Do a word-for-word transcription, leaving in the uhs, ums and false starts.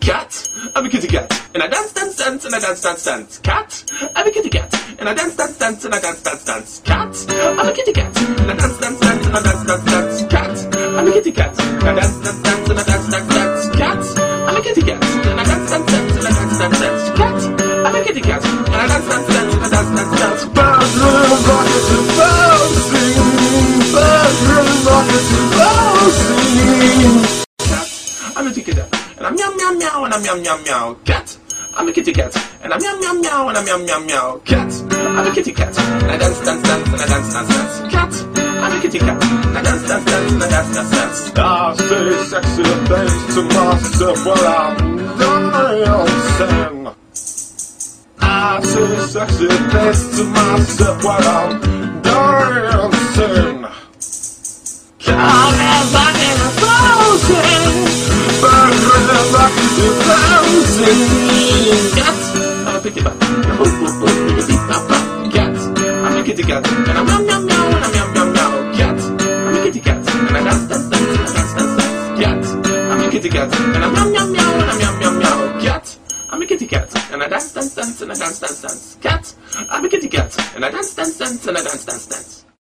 Cat, I'm a kitty cat, and I dance, dance, dance, and I dance, dance, dance. Cat, I'm a kitty cat, and I dance, dance, dance, and I dance, dance, dance. Cat, I'm a kitty cat, and I dance, dance, dance, and I dance, dance, dance. Cat, I'm a kitty cat, and I dance, dance, dance, and I dance, dance, dance. Cat, I'm a kitty cat, and I dance, dance, dance, and I dance, dance, dance. Cat, I'm a kitty cat, and I dance, dance, dance, and I dance, dance, dance. Bedroom rockets and bouncing, bedroom rockets and bouncing. Cat, I'm a kitty cat. And I'm meow meow meow and I'm meow meow meow. Cat, I'm a kitty cat. And I'm meow meow meow and I'm meow meow meow. Cat, I'm a kitty cat. And I dance dance dance and I dance dance dance. Cat, I'm a kitty cat. And I dance dance dance and I dance dance dance. I say sexy things to myself while I'm dancing. I say sexy things to myself while I'm dancing. Cat, I'm rocking and floating. Cat, I'm a kitty cat. Cat, I'm a kitty cat. And I'm meow meow meow and I'm meow meow meow. Cat, I'm a kitty cat. And I dance dance dance and I dance dance dance. Cat, I'm a kitty cat. And I'm meow meow meow and I'm meow meow meow. Cat, I'm a kitty cat. And I dance dance dance and I dance dance dance. Cat, I'm a kitty cat. And I dance dance dance and I dance dance dance.